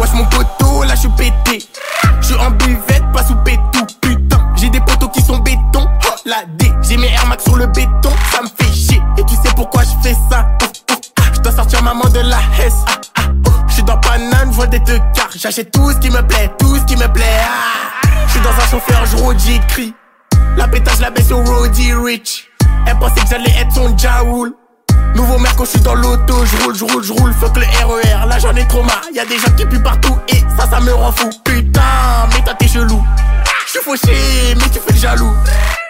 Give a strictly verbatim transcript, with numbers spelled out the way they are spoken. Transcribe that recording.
Wesh mon poteau, là j'suis pété. J'suis en buvette, pas sous pétou. Putain, j'ai des poteaux qui sont béton. Oh la D, j'ai mes Air Max sur le béton. Ça me fait chier, et tu sais pourquoi j'fais ça. J'dois sortir maman de la Hesse. J'suis dans Paname, j'vois des deux quarts. J'achète tout ce qui me plaît, tout ce qui me plaît. Ah. J'suis dans un chauffeur, j'rôde, j'écris. La pétage, la baisse au Roddy Rich. Elle pensait que j'allais être son Jaoul. Nouveau merco, j'suis dans l'auto, j'roule, j'roule, j'roule. Fuck le R E R, là j'en ai trop marre. Y'a des gens qui puent partout et ça, ça me rend fou. Putain, mais toi t'es chelou. J'suis fauché, mais tu fais le jaloux.